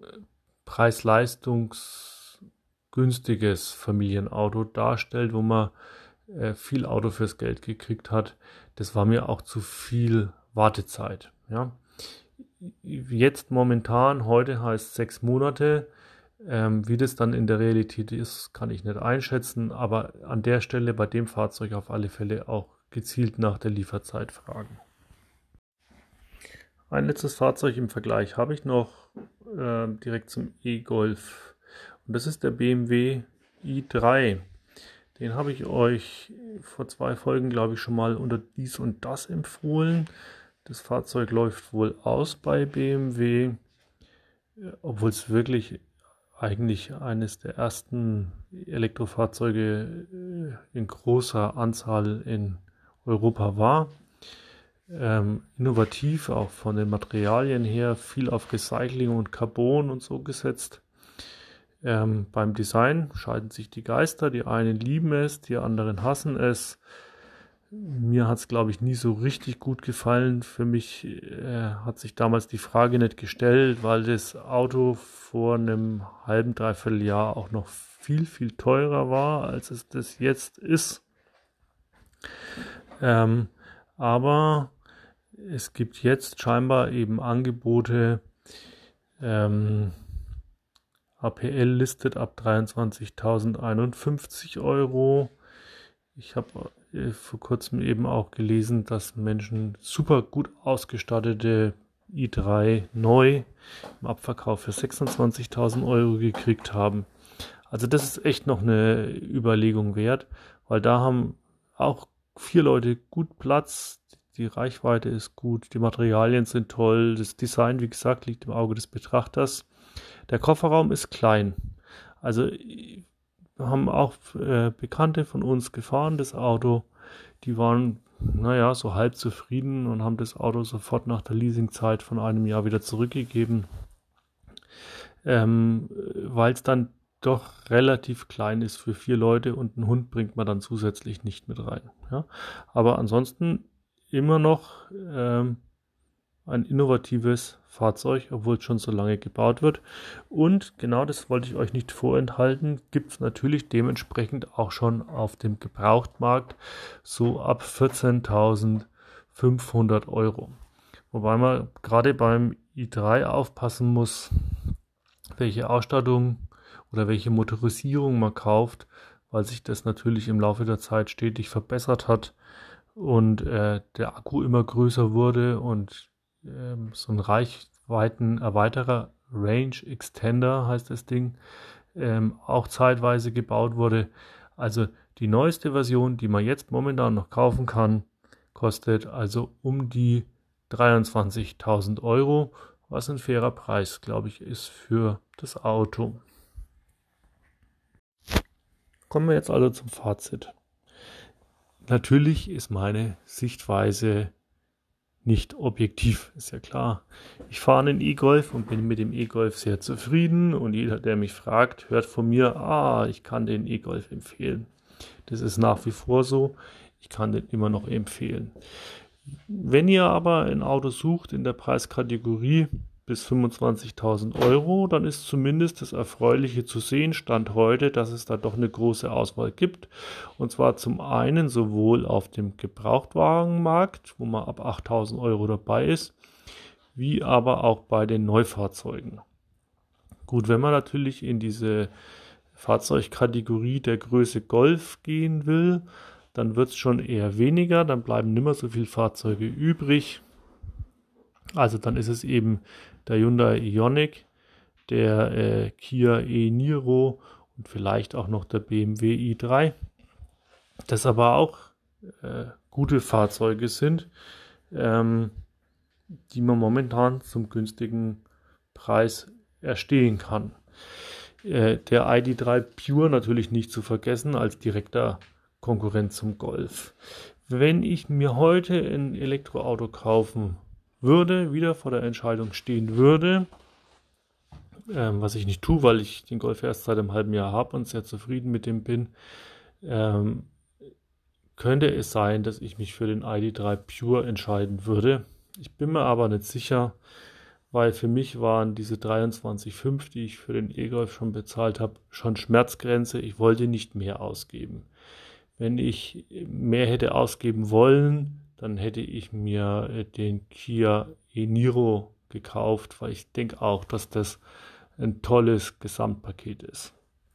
preis-leistungsgünstiges Familienauto darstellt, wo man äh, viel Auto fürs Geld gekriegt hat. Das war mir auch zu viel Wartezeit. Ja. Jetzt momentan, heute heißt sechs Monate. Ähm, wie das dann in der Realität ist, kann ich nicht einschätzen, aber an der Stelle bei dem Fahrzeug auf alle Fälle auch gezielt nach der Lieferzeit fragen. Ein letztes Fahrzeug im Vergleich habe ich noch äh, direkt zum E-Golf und das ist der B M W i drei. Den habe ich euch vor zwei Folgen, glaube ich, schon mal unter dies und das empfohlen. Das Fahrzeug läuft wohl aus bei B M W, obwohl es wirklich eigentlich eines der ersten Elektrofahrzeuge in großer Anzahl in Europa war. Ähm, innovativ, auch von den Materialien her, viel auf Recycling und Carbon und so gesetzt. Ähm, beim Design scheiden sich die Geister. Die einen lieben es, die anderen hassen es. Mir hat es, glaube ich, nie so richtig gut gefallen. Für mich äh, hat sich damals die Frage nicht gestellt, weil das Auto vor einem halben, dreiviertel Jahr auch noch viel, viel teurer war, als es das jetzt ist. Ähm, aber es gibt jetzt scheinbar eben Angebote, ähm, A P L listet ab dreiundzwanzigtausendeinundfünfzig Euro. Ich habe äh, vor kurzem eben auch gelesen, dass Menschen super gut ausgestattete i drei neu im Abverkauf für sechsundzwanzigtausend Euro gekriegt haben. Also das ist echt noch eine Überlegung wert, weil da haben auch vier Leute gut Platz, die Reichweite ist gut, die Materialien sind toll, das Design, wie gesagt, liegt im Auge des Betrachters. Der Kofferraum ist klein. Also wir haben auch äh, Bekannte von uns gefahren, das Auto. Die waren, naja, so halb zufrieden und haben das Auto sofort nach der Leasingzeit von einem Jahr wieder zurückgegeben, ähm, weil es dann doch relativ klein ist für vier Leute und einen Hund bringt man dann zusätzlich nicht mit rein. Ja? Aber ansonsten immer noch ähm, ein innovatives Fahrzeug, obwohl es schon so lange gebaut wird. Und genau das wollte ich euch nicht vorenthalten, gibt es natürlich dementsprechend auch schon auf dem Gebrauchtmarkt so ab vierzehntausendfünfhundert Euro. Wobei man gerade beim i drei aufpassen muss, welche Ausstattung oder welche Motorisierung man kauft, weil sich das natürlich im Laufe der Zeit stetig verbessert hat und äh, der Akku immer größer wurde und ähm, so ein Reichweitenerweiterer, Range Extender heißt das Ding, ähm, auch zeitweise gebaut wurde. Also die neueste Version, die man jetzt momentan noch kaufen kann, kostet also um die dreiundzwanzigtausend Euro, was ein fairer Preis, glaube ich, ist für das Auto. Kommen wir jetzt also zum Fazit. Natürlich ist meine Sichtweise nicht objektiv, ist ja klar. Ich fahre einen E-Golf und bin mit dem E-Golf sehr zufrieden und jeder, der mich fragt, hört von mir, ah, ich kann den E-Golf empfehlen. Das ist nach wie vor so, ich kann den immer noch empfehlen. Wenn ihr aber ein Auto sucht in der Preiskategorie bis fünfundzwanzigtausend Euro, dann ist zumindest das Erfreuliche zu sehen, Stand heute, dass es da doch eine große Auswahl gibt. Und zwar zum einen sowohl auf dem Gebrauchtwagenmarkt, wo man ab achttausend Euro dabei ist, wie aber auch bei den Neufahrzeugen. Gut, wenn man natürlich in diese Fahrzeugkategorie der Größe Golf gehen will, dann wird es schon eher weniger, dann bleiben nicht mehr so viele Fahrzeuge übrig. Also dann ist es eben der Hyundai Ioniq, der äh, Kia e-Niro und vielleicht auch noch der B M W i drei, das aber auch äh, gute Fahrzeuge sind, ähm, die man momentan zum günstigen Preis erstehen kann. Äh, der I D drei Pure natürlich nicht zu vergessen als direkter Konkurrent zum Golf. Wenn ich mir heute ein Elektroauto kaufen würde, wieder vor der Entscheidung stehen würde, ähm, was ich nicht tue, weil ich den Golf erst seit einem halben Jahr habe und sehr zufrieden mit dem bin, ähm, könnte es sein, dass ich mich für den I D drei Pure entscheiden würde. Ich bin mir aber nicht sicher, weil für mich waren diese dreiundzwanzig Komma fünf, die ich für den E-Golf schon bezahlt habe, schon Schmerzgrenze. Ich wollte nicht mehr ausgeben. Wenn ich mehr hätte ausgeben wollen, dann hätte ich mir den Kia e-Niro gekauft, weil ich denke auch, dass das ein tolles Gesamtpaket ist.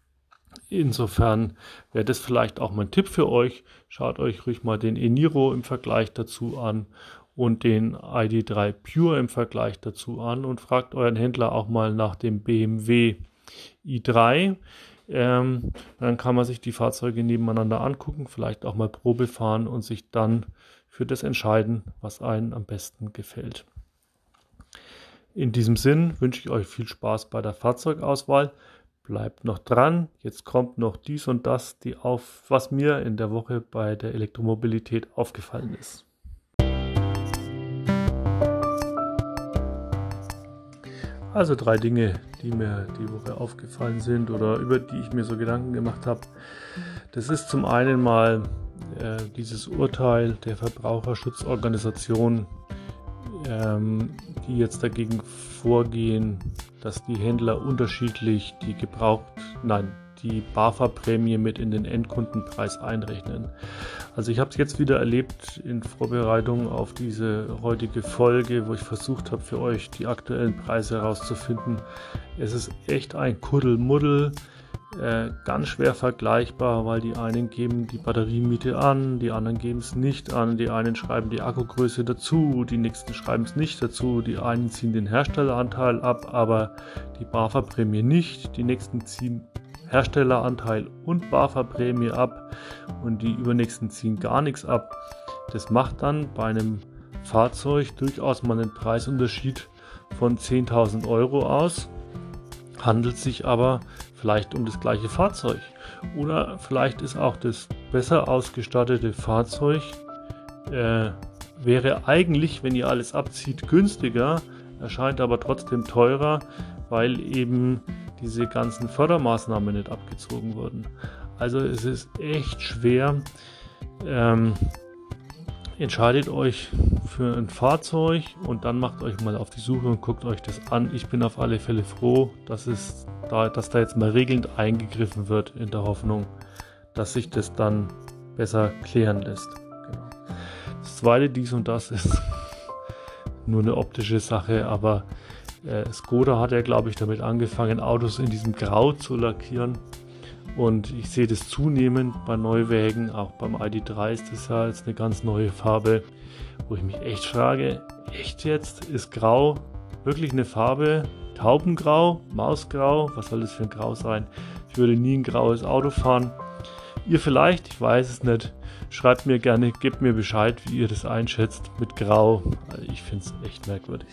Insofern wäre das vielleicht auch mein Tipp für euch. Schaut euch ruhig mal den e-Niro im Vergleich dazu an und den I D drei Pure im Vergleich dazu an und fragt euren Händler auch mal nach dem B M W i drei. Ähm, dann kann man sich die Fahrzeuge nebeneinander angucken, vielleicht auch mal Probe fahren und sich dann für das entscheiden, was einem am besten gefällt. In diesem Sinn wünsche ich euch viel Spaß bei der Fahrzeugauswahl. bleibt noch dran. Jetzt kommt noch dies und das, die auf, was mir in der Woche bei der Elektromobilität aufgefallen ist. Also drei Dinge, die mir die Woche aufgefallen sind oder über die ich mir so Gedanken gemacht habe. Das ist zum einen mal äh, dieses Urteil der Verbraucherschutzorganisation, ähm, die jetzt dagegen vorgehen, dass die Händler unterschiedlich die gebraucht, nein, die BAFA-Prämie mit in den Endkundenpreis einrechnen. Also ich habe es jetzt wieder erlebt in Vorbereitung auf diese heutige Folge, wo ich versucht habe für euch die aktuellen Preise herauszufinden. Es ist echt ein Kuddelmuddel, äh, ganz schwer vergleichbar, weil die einen geben die Batteriemiete an, die anderen geben es nicht an, die einen schreiben die Akkugröße dazu, die nächsten schreiben es nicht dazu, die einen ziehen den Herstelleranteil ab, aber die BAFA-Prämie nicht, die nächsten ziehen Herstelleranteil und BAFA-Prämie ab und die übernächsten ziehen gar nichts ab. Das macht dann bei einem Fahrzeug durchaus mal einen Preisunterschied von zehntausend Euro aus, handelt sich aber vielleicht um das gleiche Fahrzeug. Oder vielleicht ist auch das besser ausgestattete Fahrzeug, äh, wäre eigentlich, wenn ihr alles abzieht, günstiger, erscheint aber trotzdem teurer, weil eben diese ganzen Fördermaßnahmen nicht abgezogen wurden. Also es ist echt schwer. Ähm, entscheidet euch für ein Fahrzeug und dann macht euch mal auf die Suche und guckt euch das an. Ich bin auf alle Fälle froh, dass, es da, dass da jetzt mal regelnd eingegriffen wird, in der Hoffnung, dass sich das dann besser klären lässt. Genau. Das zweite, dies und das, ist nur eine optische Sache, aber Äh, Skoda hat ja, glaube ich, damit angefangen, Autos in diesem Grau zu lackieren. Und ich sehe das zunehmend bei Neuwägen, auch beim I D drei ist das ja jetzt eine ganz neue Farbe, wo ich mich echt frage, echt jetzt, ist Grau wirklich eine Farbe? Taubengrau, Mausgrau, was soll das für ein Grau sein? Ich würde nie ein graues Auto fahren. Ihr vielleicht, ich weiß es nicht. Schreibt mir gerne, gebt mir Bescheid, wie ihr das einschätzt mit Grau. Also ich finde es echt merkwürdig.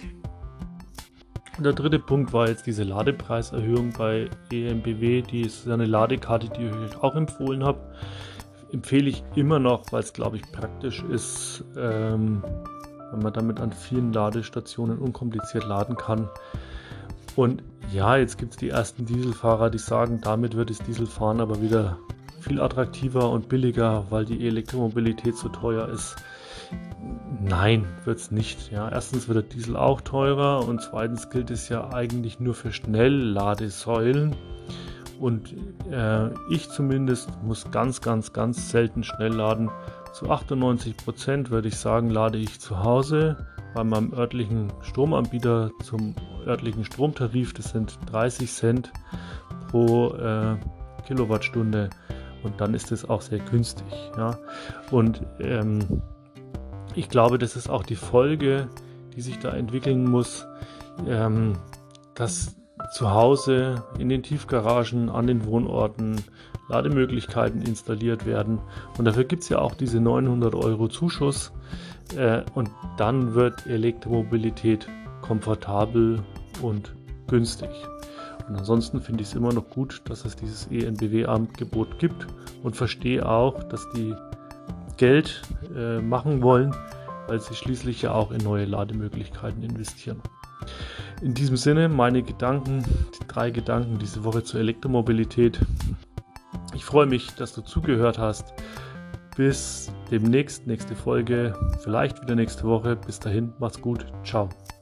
Und der dritte Punkt war jetzt diese Ladepreiserhöhung bei E M B W. Die ist eine Ladekarte, die ich euch auch empfohlen habe. Empfehle ich immer noch, weil es, glaube ich, praktisch ist, ähm, wenn man damit an vielen Ladestationen unkompliziert laden kann. Und ja, jetzt gibt es die ersten Dieselfahrer, die sagen, damit wird das Dieselfahren aber wieder viel attraktiver und billiger, weil die Elektromobilität so teuer ist. Nein, wird es nicht. Ja, erstens wird der Diesel auch teurer und zweitens gilt es ja eigentlich nur für Schnellladesäulen. Und äh, ich zumindest muss ganz, ganz, ganz selten schnell laden. Zu achtundneunzig Prozent würde ich sagen, lade ich zu Hause bei meinem örtlichen Stromanbieter zum örtlichen Stromtarif. Das sind dreißig Cent pro äh, Kilowattstunde und dann ist es auch sehr günstig. Ja? Und ähm, ich glaube, das ist auch die Folge, die sich da entwickeln muss, ähm, dass zu Hause in den Tiefgaragen, an den Wohnorten Lademöglichkeiten installiert werden. Und dafür gibt es ja auch diese neunhundert Euro Zuschuss. Äh, und dann wird Elektromobilität komfortabel und günstig. Und ansonsten finde ich es immer noch gut, dass es dieses E N B W-Angebot gibt und verstehe auch, dass die Geld äh, machen wollen, weil sie schließlich ja auch in neue Lademöglichkeiten investieren. In diesem Sinne meine Gedanken, die drei Gedanken diese Woche zur Elektromobilität. Ich freue mich, dass du zugehört hast. Bis demnächst, nächste Folge, vielleicht wieder nächste Woche. Bis dahin, mach's gut. Ciao.